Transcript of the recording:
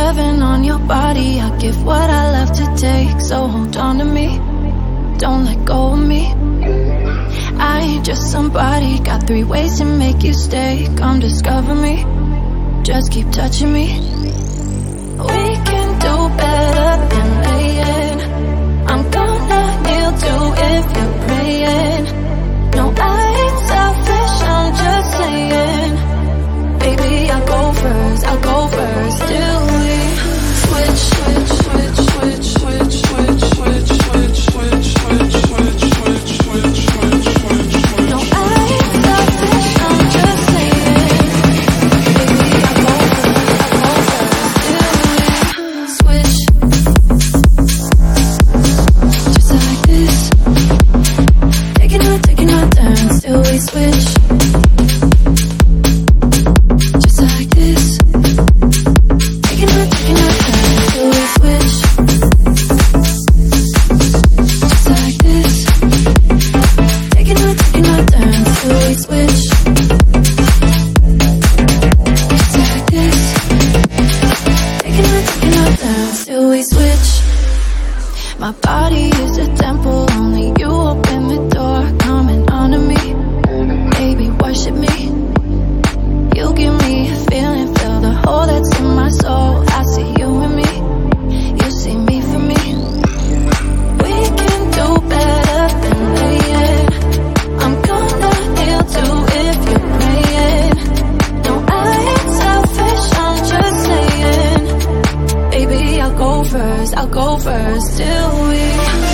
heaven on your body. I give what I love to take, so hold on to me, don't let go of me. I ain't just somebody, got 3 ways to make you stay. Come discover me, just keep touching me. We can do better than laying. I'm gonna kneel to if you're praying. No, I ain't selfish, I'm just saying. Baby, I'll go first, I'll go first. Till we switch, switch, switch, switch, switch, switch, switch, switch, switch, switch, switch, switch, switch, switch, switch. No, I ain't selfish, I'm just saying. Baby, I'll go first, till we switch. Just like this, taking our turns till we switch. My body is a temple, only you open the door. Coming onto me, baby, worship me. You give me a feeling, feel the hole that's in my soul. I see you and me, you see me for me. We can do better than laying. I'm gonna kneel to if you're praying. No, I ain't selfish, I'm just saying. Baby, I'll go first, till we